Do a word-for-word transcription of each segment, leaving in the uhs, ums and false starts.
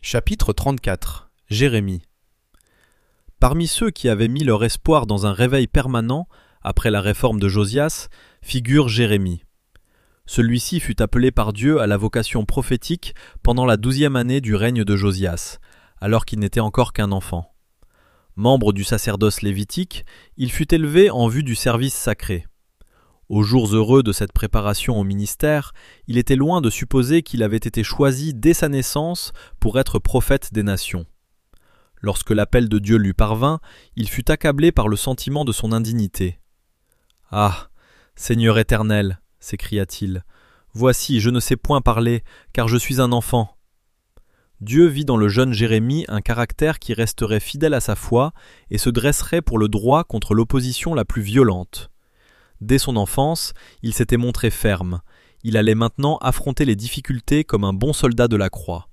Chapitre trente-quatre. Jérémie. Parmi ceux qui avaient mis leur espoir dans un réveil permanent, après la réforme de Josias, figure Jérémie. Celui-ci fut appelé par Dieu à la vocation prophétique pendant la douzième année du règne de Josias, alors qu'il n'était encore qu'un enfant. Membre du sacerdoce lévitique, il fut élevé en vue du service sacré. Aux jours heureux de cette préparation au ministère, il était loin de supposer qu'il avait été choisi dès sa naissance pour être prophète des nations. Lorsque l'appel de Dieu lui parvint, il fut accablé par le sentiment de son indignité. « Ah, Seigneur éternel !» s'écria-t-il. « Voici, je ne sais point parler, car je suis un enfant. » Dieu vit dans le jeune Jérémie un caractère qui resterait fidèle à sa foi et se dresserait pour le droit contre l'opposition la plus violente. Dès son enfance, il s'était montré ferme. Il allait maintenant affronter les difficultés comme un bon soldat de la croix.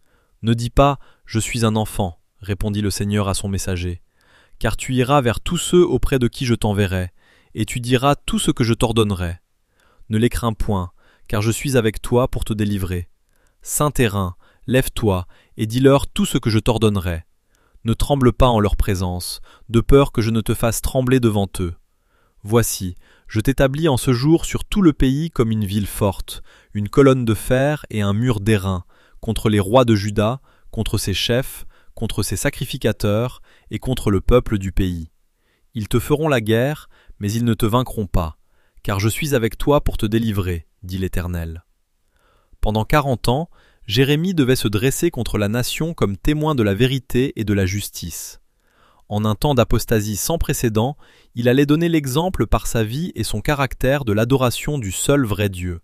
« Ne dis pas « Je suis un enfant », répondit le Seigneur à son messager, « car tu iras vers tous ceux auprès de qui je t'enverrai, et tu diras tout ce que je t'ordonnerai. Ne les crains point, car je suis avec toi pour te délivrer. Saint terrain, lève-toi, et dis-leur tout ce que je t'ordonnerai. Ne tremble pas en leur présence, de peur que je ne te fasse trembler devant eux. Voici, je t'établis en ce jour sur tout le pays comme une ville forte, une colonne de fer et un mur d'airain, contre les rois de Juda, contre ses chefs, contre ses sacrificateurs et contre le peuple du pays. Ils te feront la guerre, mais ils ne te vaincront pas, car je suis avec toi pour te délivrer, dit l'Éternel. » Pendant quarante ans, Jérémie devait se dresser contre la nation comme témoin de la vérité et de la justice. En un temps d'apostasie sans précédent, il allait donner l'exemple par sa vie et son caractère de l'adoration du seul vrai Dieu.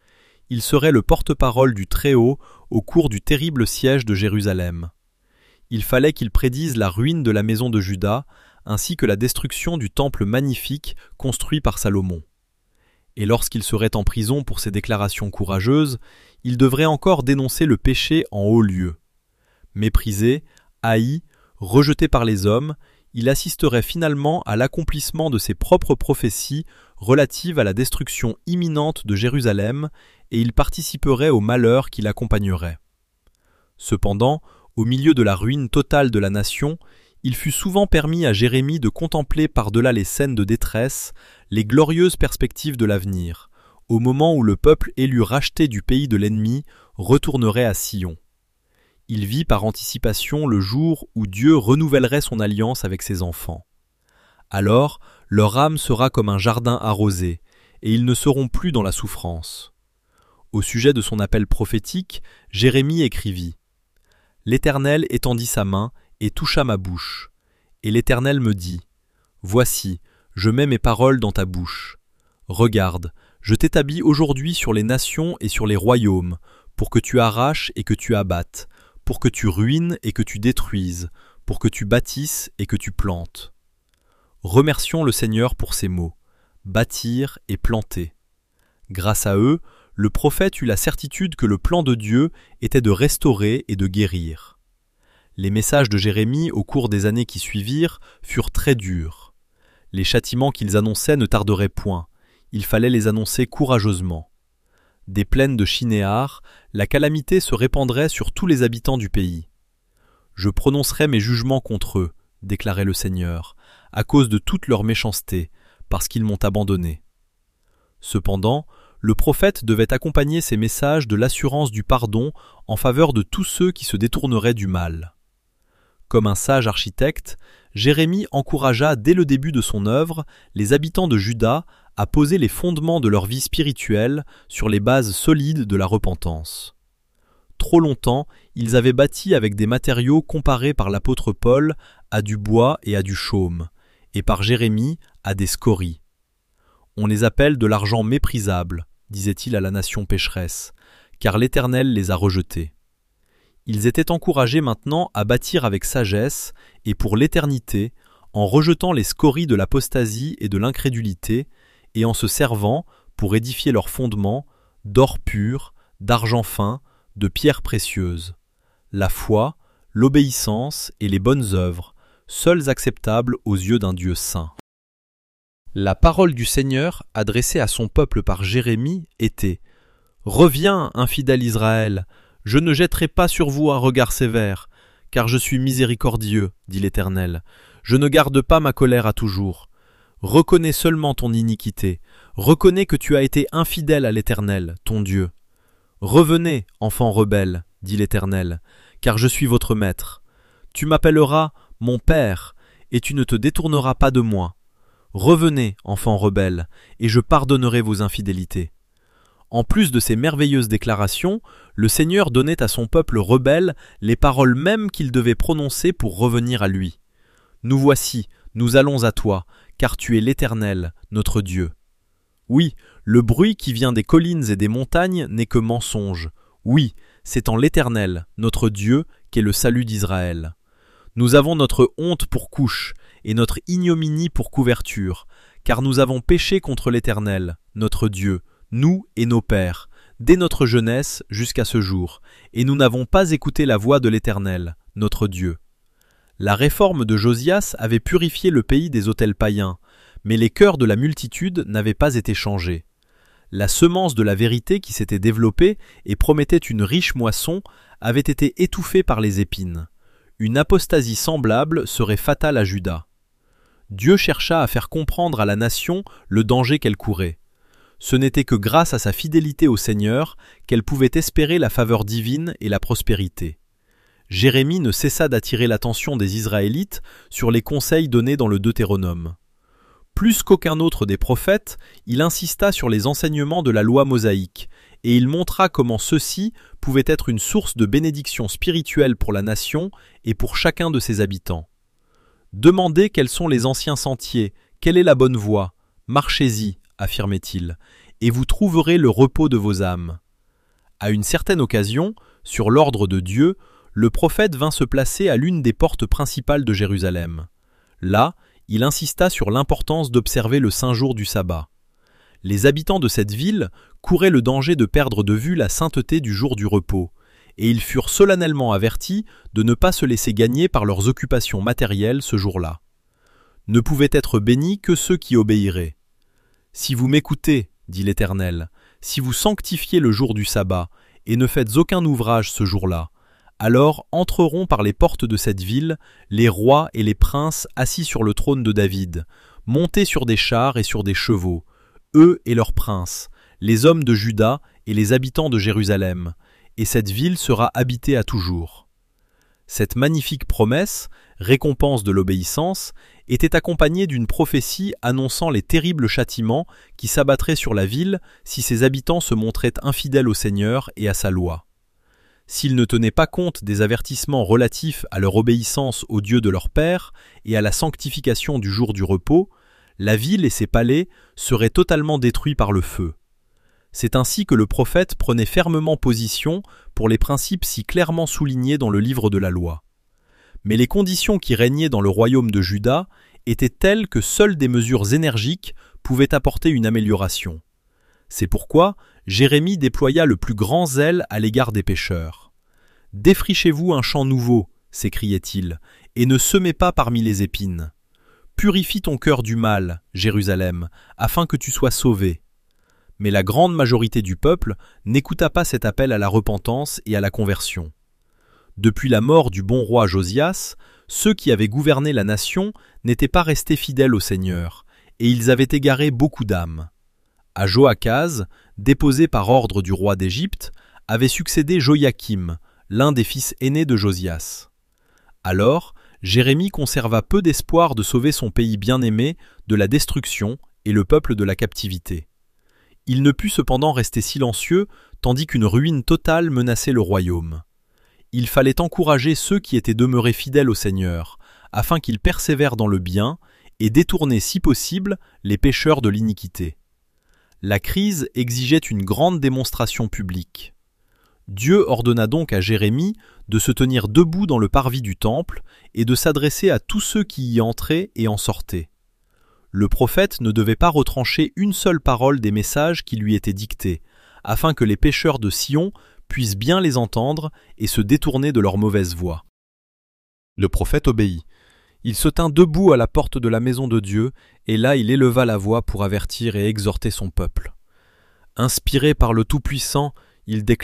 Il serait le porte-parole du Très-Haut au cours du terrible siège de Jérusalem. Il fallait qu'il prédise la ruine de la maison de Juda, ainsi que la destruction du temple magnifique construit par Salomon. Et lorsqu'il serait en prison pour ses déclarations courageuses, il devrait encore dénoncer le péché en haut lieu. Méprisé, haï, rejeté par les hommes, il assisterait finalement à l'accomplissement de ses propres prophéties relatives à la destruction imminente de Jérusalem et il participerait au malheur qui l'accompagnerait. Cependant, au milieu de la ruine totale de la nation, il fut souvent permis à Jérémie de contempler par-delà les scènes de détresse les glorieuses perspectives de l'avenir, au moment où le peuple élu racheté du pays de l'ennemi retournerait à Sion. Il vit par anticipation le jour où Dieu renouvellerait son alliance avec ses enfants. Alors, leur âme sera comme un jardin arrosé, et ils ne seront plus dans la souffrance. Au sujet de son appel prophétique, Jérémie écrivit « L'Éternel étendit sa main et toucha ma bouche. Et l'Éternel me dit « Voici, je mets mes paroles dans ta bouche. Regarde, je t'établis aujourd'hui sur les nations et sur les royaumes, pour que tu arraches et que tu abattes, pour que tu ruines et que tu détruises, pour que tu bâtisses et que tu plantes. » Remercions le Seigneur pour ces mots, bâtir et planter. Grâce à eux, le prophète eut la certitude que le plan de Dieu était de restaurer et de guérir. Les messages de Jérémie au cours des années qui suivirent furent très durs. Les châtiments qu'ils annonçaient ne tarderaient point, il fallait les annoncer courageusement. Des plaines de Shinéar, la calamité se répandrait sur tous les habitants du pays. « Je prononcerai mes jugements contre eux, » déclarait le Seigneur, « à cause de toute leur méchanceté, parce qu'ils m'ont abandonné. » Cependant, le prophète devait accompagner ces messages de l'assurance du pardon en faveur de tous ceux qui se détourneraient du mal. Comme un sage architecte, Jérémie encouragea dès le début de son œuvre les habitants de Juda à poser les fondements de leur vie spirituelle sur les bases solides de la repentance. Trop longtemps, ils avaient bâti avec des matériaux comparés par l'apôtre Paul à du bois et à du chaume, et par Jérémie à des scories. « On les appelle de l'argent méprisable », disait-il à la nation pécheresse, car l'Éternel les a rejetés. Ils étaient encouragés maintenant à bâtir avec sagesse et pour l'éternité, en rejetant les scories de l'apostasie et de l'incrédulité, et en se servant, pour édifier leurs fondements, d'or pur, d'argent fin, de pierres précieuses. La foi, l'obéissance et les bonnes œuvres, seules acceptables aux yeux d'un Dieu saint. La parole du Seigneur, adressée à son peuple par Jérémie, était « Reviens, infidèle Israël, Je ne jetterai pas sur vous un regard sévère, car je suis miséricordieux, dit l'Éternel. Je ne garde pas ma colère à toujours. Reconnais seulement ton iniquité. Reconnais que tu as été infidèle à l'Éternel, ton Dieu. Revenez, enfants rebelles, dit l'Éternel, car je suis votre maître. Tu m'appelleras mon Père, et tu ne te détourneras pas de moi. Revenez, enfants rebelles, et je pardonnerai vos infidélités. En plus de ces merveilleuses déclarations, le Seigneur donnait à son peuple rebelle les paroles mêmes qu'il devait prononcer pour revenir à lui. Nous voici, nous allons à toi, car tu es l'Éternel, notre Dieu. Oui, le bruit qui vient des collines et des montagnes n'est que mensonge. Oui, c'est en l'Éternel, notre Dieu, qu'est le salut d'Israël. Nous avons notre honte pour couche et notre ignominie pour couverture, car nous avons péché contre l'Éternel, notre Dieu, nous et nos pères, dès notre jeunesse jusqu'à ce jour, et nous n'avons pas écouté la voix de l'Éternel, notre Dieu. La réforme de Josias avait purifié le pays des autels païens, mais les cœurs de la multitude n'avaient pas été changés. La semence de la vérité qui s'était développée et promettait une riche moisson avait été étouffée par les épines. Une apostasie semblable serait fatale à Juda. Dieu chercha à faire comprendre à la nation le danger qu'elle courait. Ce n'était que grâce à sa fidélité au Seigneur qu'elle pouvait espérer la faveur divine et la prospérité. Jérémie ne cessa d'attirer l'attention des Israélites sur les conseils donnés dans le Deutéronome. Plus qu'aucun autre des prophètes, il insista sur les enseignements de la loi mosaïque, et il montra comment ceux-ci pouvaient être une source de bénédiction spirituelle pour la nation et pour chacun de ses habitants. Demandez quels sont les anciens sentiers, quelle est la bonne voie, marchez-y, affirmait-il, et vous trouverez le repos de vos âmes. À une certaine occasion, sur l'ordre de Dieu, le prophète vint se placer à l'une des portes principales de Jérusalem. Là, il insista sur l'importance d'observer le saint jour du sabbat. Les habitants de cette ville couraient le danger de perdre de vue la sainteté du jour du repos, et ils furent solennellement avertis de ne pas se laisser gagner par leurs occupations matérielles ce jour-là. Ne pouvaient être bénis que ceux qui obéiraient. « Si vous m'écoutez, dit l'Éternel, si vous sanctifiez le jour du sabbat, et ne faites aucun ouvrage ce jour-là, alors entreront par les portes de cette ville les rois et les princes assis sur le trône de David, montés sur des chars et sur des chevaux, eux et leurs princes, les hommes de Juda et les habitants de Jérusalem, et cette ville sera habitée à toujours. » Cette magnifique promesse, récompense de l'obéissance, était accompagnée d'une prophétie annonçant les terribles châtiments qui s'abattraient sur la ville si ses habitants se montraient infidèles au Seigneur et à sa loi. S'ils ne tenaient pas compte des avertissements relatifs à leur obéissance au Dieu de leur père et à la sanctification du jour du repos, la ville et ses palais seraient totalement détruits par le feu. C'est ainsi que le prophète prenait fermement position pour les principes si clairement soulignés dans le livre de la loi. Mais les conditions qui régnaient dans le royaume de Juda étaient telles que seules des mesures énergiques pouvaient apporter une amélioration. C'est pourquoi Jérémie déploya le plus grand zèle à l'égard des pécheurs. « Défrichez-vous un champ nouveau, s'écriait-il, et ne semez pas parmi les épines. Purifie ton cœur du mal, Jérusalem, afin que tu sois sauvé. » Mais la grande majorité du peuple n'écouta pas cet appel à la repentance et à la conversion. Depuis la mort du bon roi Josias, ceux qui avaient gouverné la nation n'étaient pas restés fidèles au Seigneur, et ils avaient égaré beaucoup d'âmes. À Joachaz, déposé par ordre du roi d'Égypte, avait succédé Joachim, l'un des fils aînés de Josias. Alors, Jérémie conserva peu d'espoir de sauver son pays bien-aimé de la destruction et le peuple de la captivité. Il ne put cependant rester silencieux tandis qu'une ruine totale menaçait le royaume. Il fallait encourager ceux qui étaient demeurés fidèles au Seigneur, afin qu'ils persévèrent dans le bien et détourner si possible les pécheurs de l'iniquité. La crise exigeait une grande démonstration publique. Dieu ordonna donc à Jérémie de se tenir debout dans le parvis du temple et de s'adresser à tous ceux qui y entraient et en sortaient. Le prophète ne devait pas retrancher une seule parole des messages qui lui étaient dictés, afin que les pécheurs de Sion puissent bien les entendre et se détourner de leur mauvaise voie. Le prophète obéit. Il se tint debout à la porte de la maison de Dieu, et là il éleva la voix pour avertir et exhorter son peuple. Inspiré par le Tout-Puissant, il déclara :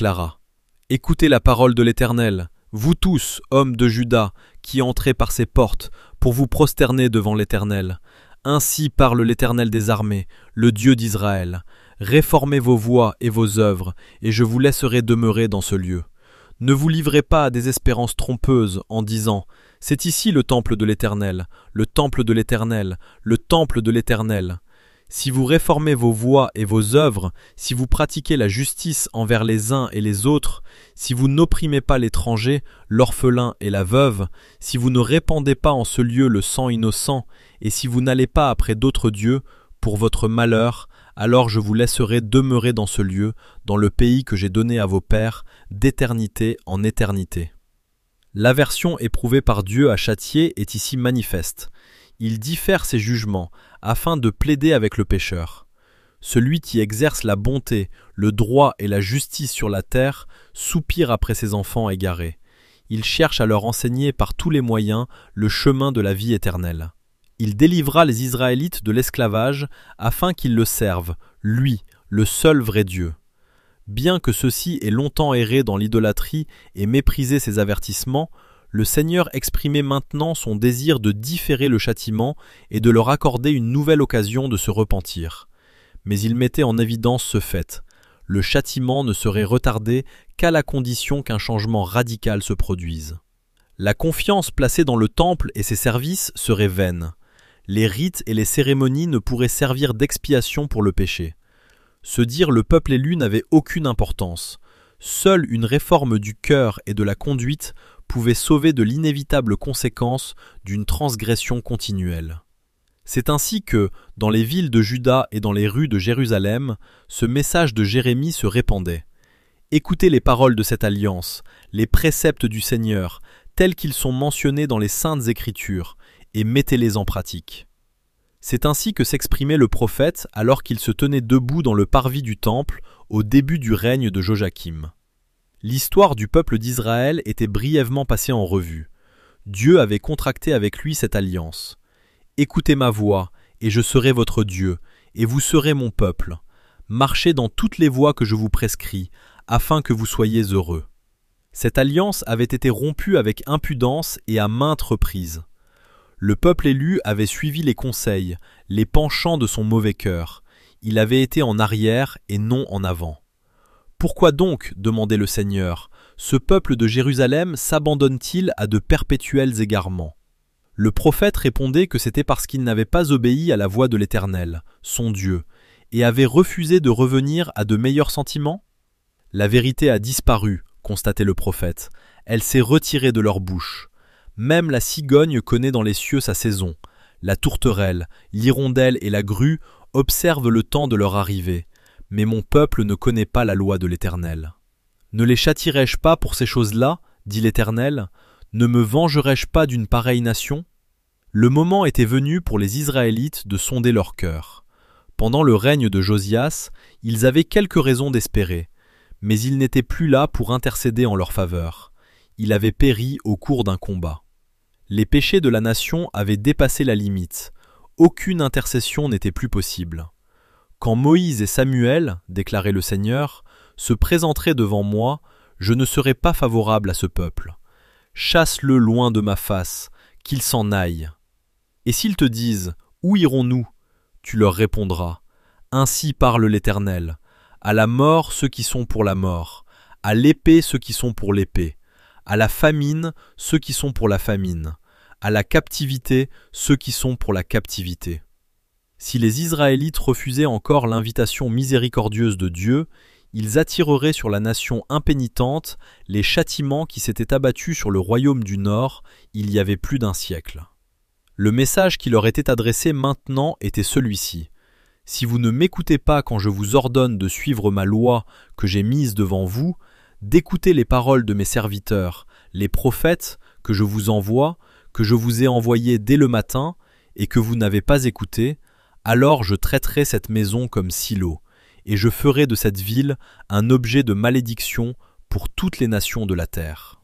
Écoutez la parole de l'Éternel, vous tous, hommes de Juda, qui entrez par ces portes, pour vous prosterner devant l'Éternel. Ainsi parle l'Éternel des armées, le Dieu d'Israël. Réformez vos voies et vos œuvres, et je vous laisserai demeurer dans ce lieu. Ne vous livrez pas à des espérances trompeuses en disant « C'est ici le temple de l'Éternel, le temple de l'Éternel, le temple de l'Éternel ». Si vous réformez vos voies et vos œuvres, si vous pratiquez la justice envers les uns et les autres, si vous n'opprimez pas l'étranger, l'orphelin et la veuve, si vous ne répandez pas en ce lieu le sang innocent, et si vous n'allez pas après d'autres dieux, pour votre malheur, alors je vous laisserai demeurer dans ce lieu, dans le pays que j'ai donné à vos pères, d'éternité en éternité. L'aversion éprouvée par Dieu à châtier est ici manifeste. Il diffère ses jugements, afin de plaider avec le pécheur. Celui qui exerce la bonté, le droit et la justice sur la terre soupire après ses enfants égarés. Il cherche à leur enseigner par tous les moyens le chemin de la vie éternelle. Il délivra les Israélites de l'esclavage afin qu'ils le servent, lui, le seul vrai Dieu. Bien que ceux-ci aient longtemps erré dans l'idolâtrie et méprisé ses avertissements, le Seigneur exprimait maintenant son désir de différer le châtiment et de leur accorder une nouvelle occasion de se repentir. Mais il mettait en évidence ce fait. Le châtiment ne serait retardé qu'à la condition qu'un changement radical se produise. La confiance placée dans le temple et ses services serait vaine. Les rites et les cérémonies ne pourraient servir d'expiation pour le péché. Se dire le peuple élu n'avait aucune importance. Seule une réforme du cœur et de la conduite pouvait sauver de l'inévitable conséquence d'une transgression continuelle. C'est ainsi que, dans les villes de Juda et dans les rues de Jérusalem, ce message de Jérémie se répandait. Écoutez les paroles de cette alliance, les préceptes du Seigneur, tels qu'ils sont mentionnés dans les saintes Écritures, et mettez-les en pratique. C'est ainsi que s'exprimait le prophète alors qu'il se tenait debout dans le parvis du temple au début du règne de Joachim. L'histoire du peuple d'Israël était brièvement passée en revue. Dieu avait contracté avec lui cette alliance. « Écoutez ma voix, et je serai votre Dieu, et vous serez mon peuple. Marchez dans toutes les voies que je vous prescris, afin que vous soyez heureux. » Cette alliance avait été rompue avec impudence et à maintes reprises. Le peuple élu avait suivi les conseils, les penchants de son mauvais cœur. Il avait été en arrière et non en avant. Pourquoi donc, demandait le Seigneur, ce peuple de Jérusalem s'abandonne-t-il à de perpétuels égarements? Le prophète répondait que c'était parce qu'il n'avait pas obéi à la voix de l'Éternel, son Dieu, et avait refusé de revenir à de meilleurs sentiments? La vérité a disparu, constatait le prophète, elle s'est retirée de leur bouche. Même la cigogne connaît dans les cieux sa saison. La tourterelle, l'hirondelle et la grue observent le temps de leur arrivée. Mais mon peuple ne connaît pas la loi de l'Éternel. Ne les châtierai-je pas pour ces choses-là, dit l'Éternel? Ne me vengerai-je pas d'une pareille nation? Le moment était venu pour les Israélites de sonder leur cœur. Pendant le règne de Josias, ils avaient quelques raisons d'espérer, mais il n'était plus là pour intercéder en leur faveur. Il avait péri au cours d'un combat. Les péchés de la nation avaient dépassé la limite. Aucune intercession n'était plus possible. Quand Moïse et Samuel, déclarait le Seigneur, se présenteraient devant moi, je ne serai pas favorable à ce peuple. Chasse-le loin de ma face, qu'il s'en aille. Et s'ils te disent « Où irons-nous » tu leur répondras « Ainsi parle l'Éternel, à la mort ceux qui sont pour la mort, à l'épée ceux qui sont pour l'épée, à la famine ceux qui sont pour la famine, à la captivité ceux qui sont pour la captivité. » Si les Israélites refusaient encore l'invitation miséricordieuse de Dieu, ils attireraient sur la nation impénitente les châtiments qui s'étaient abattus sur le royaume du Nord il y avait plus d'un siècle. Le message qui leur était adressé maintenant était celui-ci. Si vous ne m'écoutez pas quand je vous ordonne de suivre ma loi que j'ai mise devant vous, d'écouter les paroles de mes serviteurs, les prophètes que je vous envoie, que je vous ai envoyés dès le matin et que vous n'avez pas écoutés, alors je traiterai cette maison comme Silo, et je ferai de cette ville un objet de malédiction pour toutes les nations de la terre.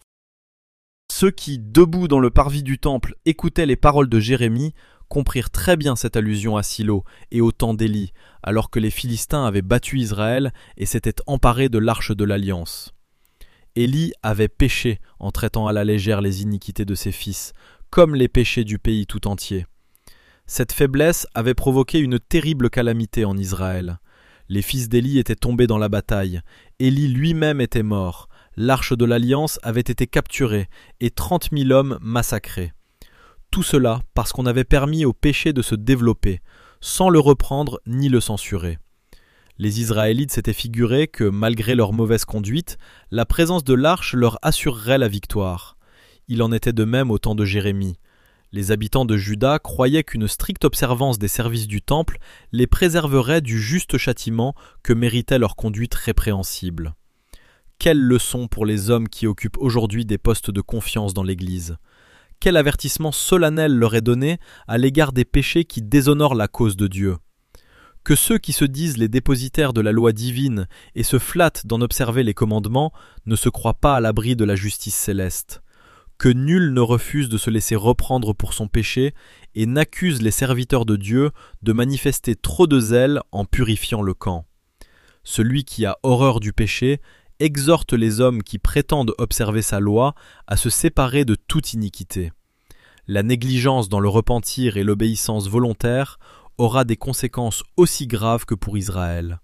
Ceux qui, debout dans le parvis du temple, écoutaient les paroles de Jérémie, comprirent très bien cette allusion à Silo et au temps d'Élie, alors que les Philistins avaient battu Israël et s'étaient emparés de l'arche de l'Alliance. Élie avait péché en traitant à la légère les iniquités de ses fils, comme les péchés du pays tout entier. Cette faiblesse avait provoqué une terrible calamité en Israël. Les fils d'Élie étaient tombés dans la bataille, Élie lui-même était mort, l'arche de l'Alliance avait été capturée et trente mille hommes massacrés. Tout cela parce qu'on avait permis au péché de se développer, sans le reprendre ni le censurer. Les Israélites s'étaient figuré que, malgré leur mauvaise conduite, la présence de l'arche leur assurerait la victoire. Il en était de même au temps de Jérémie. Les habitants de Juda croyaient qu'une stricte observance des services du temple les préserverait du juste châtiment que méritait leur conduite répréhensible. Quelle leçon pour les hommes qui occupent aujourd'hui des postes de confiance dans l'Église! Quel avertissement solennel leur est donné à l'égard des péchés qui déshonorent la cause de Dieu! Que ceux qui se disent les dépositaires de la loi divine et se flattent d'en observer les commandements ne se croient pas à l'abri de la justice céleste. Que nul ne refuse de se laisser reprendre pour son péché et n'accuse les serviteurs de Dieu de manifester trop de zèle en purifiant le camp. Celui qui a horreur du péché exhorte les hommes qui prétendent observer sa loi à se séparer de toute iniquité. La négligence dans le repentir et l'obéissance volontaire aura des conséquences aussi graves que pour Israël.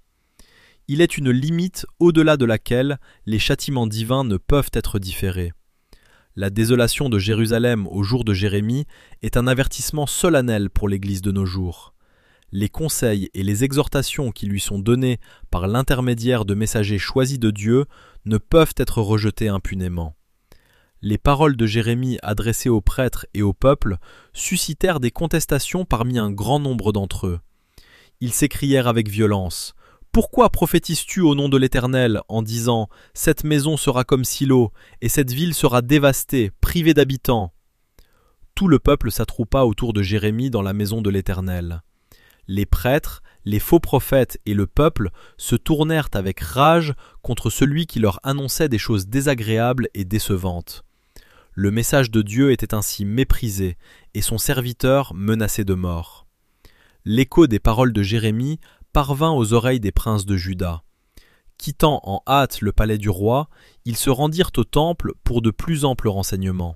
Il est une limite au-delà de laquelle les châtiments divins ne peuvent être différés. La désolation de Jérusalem au jour de Jérémie est un avertissement solennel pour l'Église de nos jours. Les conseils et les exhortations qui lui sont donnés par l'intermédiaire de messagers choisis de Dieu ne peuvent être rejetés impunément. Les paroles de Jérémie adressées aux prêtres et au peuple suscitèrent des contestations parmi un grand nombre d'entre eux. Ils s'écrièrent avec violence « Pourquoi prophétises-tu au nom de l'Éternel en disant « Cette maison sera comme Silo, et cette ville sera dévastée, privée d'habitants » » Tout le peuple s'attroupa autour de Jérémie dans la maison de l'Éternel. Les prêtres, les faux prophètes et le peuple se tournèrent avec rage contre celui qui leur annonçait des choses désagréables et décevantes. Le message de Dieu était ainsi méprisé et son serviteur menacé de mort. L'écho des paroles de Jérémie parvint aux oreilles des princes de Juda. Quittant en hâte le palais du roi, ils se rendirent au temple pour de plus amples renseignements.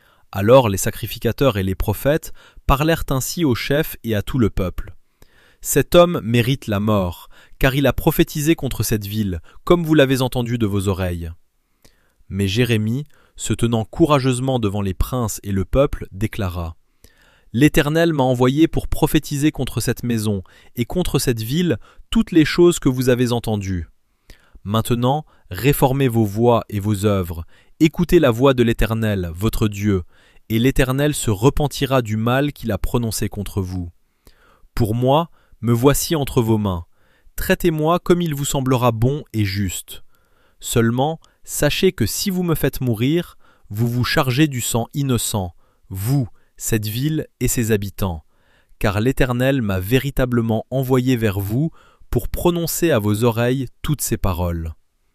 Alors les sacrificateurs et les prophètes parlèrent ainsi aux chefs et à tout le peuple. « Cet homme mérite la mort, car il a prophétisé contre cette ville, comme vous l'avez entendu de vos oreilles. » Mais Jérémie, se tenant courageusement devant les princes et le peuple, déclara « L'Éternel m'a envoyé pour prophétiser contre cette maison et contre cette ville toutes les choses que vous avez entendues. Maintenant, réformez vos voies et vos œuvres, écoutez la voix de l'Éternel, votre Dieu, et l'Éternel se repentira du mal qu'il a prononcé contre vous. Pour moi, me voici entre vos mains. Traitez-moi comme il vous semblera bon et juste. Seulement, sachez que si vous me faites mourir, vous vous chargez du sang innocent, vous, cette ville et ses habitants, car l'Éternel m'a véritablement envoyé vers vous pour prononcer à vos oreilles toutes ces paroles. »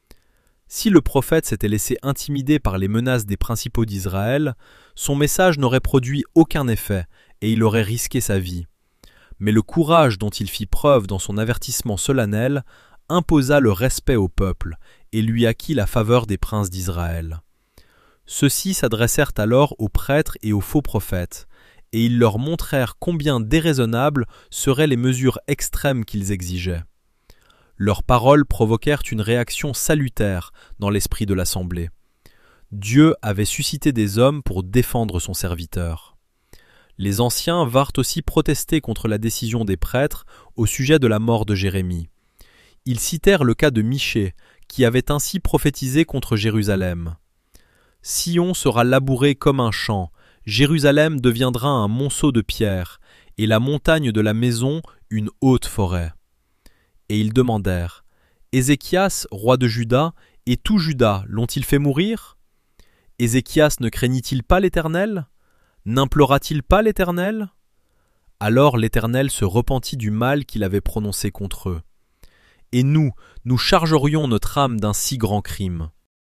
Si le prophète s'était laissé intimider par les menaces des principaux d'Israël, son message n'aurait produit aucun effet et il aurait risqué sa vie. Mais le courage dont il fit preuve dans son avertissement solennel imposa le respect au peuple et lui acquit la faveur des princes d'Israël. Ceux-ci s'adressèrent alors aux prêtres et aux faux prophètes, et ils leur montrèrent combien déraisonnables seraient les mesures extrêmes qu'ils exigeaient. Leurs paroles provoquèrent une réaction salutaire dans l'esprit de l'assemblée. Dieu avait suscité des hommes pour défendre son serviteur. Les anciens vinrent aussi protester contre la décision des prêtres au sujet de la mort de Jérémie. Ils citèrent le cas de Michée, qui avait ainsi prophétisé contre Jérusalem. « Sion sera labouré comme un champ, Jérusalem deviendra un monceau de pierres, et la montagne de la maison une haute forêt. » Et ils demandèrent « Ézéchias, roi de Juda, et tout Juda l'ont-ils fait mourir? Ézéchias ne craignit-il pas l'Éternel? N'implora-t-il pas l'Éternel ?» Alors l'Éternel se repentit du mal qu'il avait prononcé contre eux. Et nous, nous chargerions notre âme d'un si grand crime.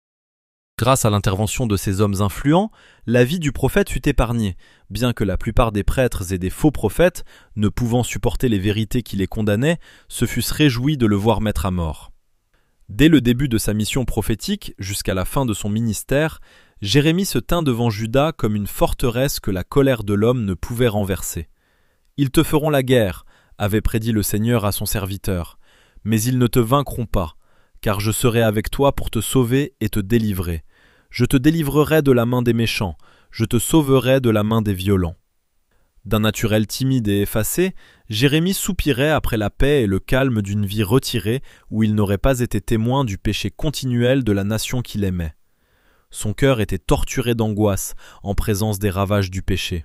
Grâce à l'intervention de ces hommes influents, la vie du prophète fut épargnée, bien que la plupart des prêtres et des faux prophètes, ne pouvant supporter les vérités qui les condamnaient, se fussent réjouis de le voir mettre à mort. Dès le début de sa mission prophétique, jusqu'à la fin de son ministère, Jérémie se tint devant Juda comme une forteresse que la colère de l'homme ne pouvait renverser. « Ils te feront la guerre », avait prédit le Seigneur à son serviteur, « mais ils ne te vaincront pas, car je serai avec toi pour te sauver et te délivrer. Je te délivrerai de la main des méchants, je te sauverai de la main des violents. » D'un naturel timide et effacé, Jérémie soupirait après la paix et le calme d'une vie retirée où il n'aurait pas été témoin du péché continuel de la nation qu'il aimait. Son cœur était torturé d'angoisse en présence des ravages du péché.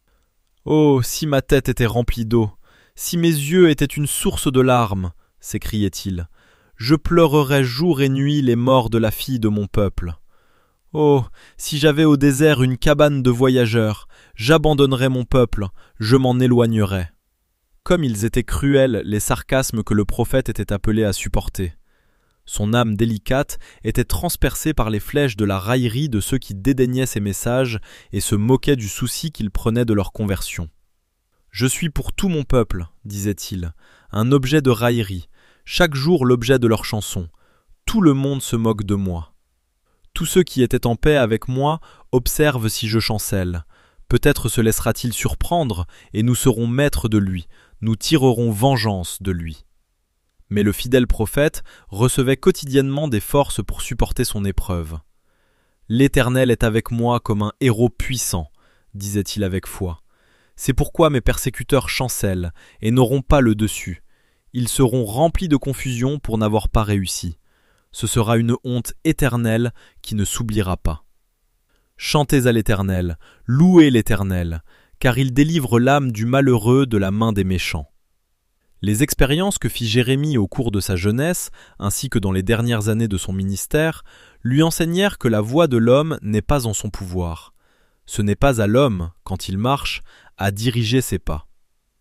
« Oh, si ma tête était remplie d'eau, si mes yeux étaient une source de larmes, s'écriait-il, je pleurerais jour et nuit les morts de la fille de mon peuple. Oh, si j'avais au désert une cabane de voyageurs, j'abandonnerais mon peuple, je m'en éloignerais. » Comme ils étaient cruels les sarcasmes que le prophète était appelé à supporter. Son âme délicate était transpercée par les flèches de la raillerie de ceux qui dédaignaient ses messages et se moquaient du souci qu'ils prenaient de leur conversion. « Je suis pour tout mon peuple, disait-il, un objet de raillerie, chaque jour l'objet de leur chanson. Tout le monde se moque de moi. Tous ceux qui étaient en paix avec moi observent si je chancelle. Peut-être se laissera-t-il surprendre, et nous serons maîtres de lui, nous tirerons vengeance de lui. » Mais le fidèle prophète recevait quotidiennement des forces pour supporter son épreuve. « L'Éternel est avec moi comme un héros puissant, disait-il avec foi. C'est pourquoi mes persécuteurs chancellent et n'auront pas le dessus. Ils seront remplis de confusion pour n'avoir pas réussi. Ce sera une honte éternelle qui ne s'oubliera pas. Chantez à l'Éternel, louez l'Éternel, car il délivre l'âme du malheureux de la main des méchants. » Les expériences que fit Jérémie au cours de sa jeunesse, ainsi que dans les dernières années de son ministère, lui enseignèrent que la voix de l'homme n'est pas en son pouvoir. Ce n'est pas à l'homme, quand il marche, à diriger ses pas.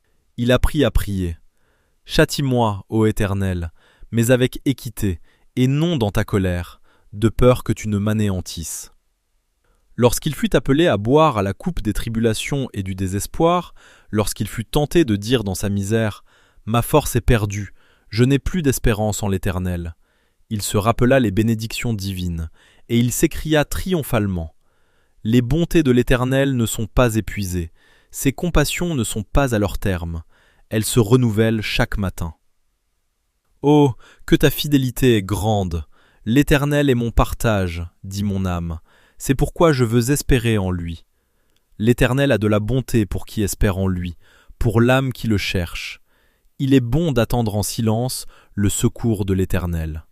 Il apprit à prier. « Châtie-moi, ô Éternel, mais avec équité, et non dans ta colère, de peur que tu ne m'anéantisses. » Lorsqu'il fut appelé à boire à la coupe des tribulations et du désespoir, lorsqu'il fut tenté de dire dans sa misère « Ma force est perdue, je n'ai plus d'espérance en l'Éternel », il se rappela les bénédictions divines, et il s'écria triomphalement « Les bontés de l'Éternel ne sont pas épuisées, ses compassions ne sont pas à leur terme, elles se renouvellent chaque matin. » Oh, que ta fidélité est grande, l'Éternel est mon partage, dit mon âme, c'est pourquoi je veux espérer en lui. L'Éternel a de la bonté pour qui espère en lui, pour l'âme qui le cherche. Il est bon d'attendre en silence le secours de l'Éternel.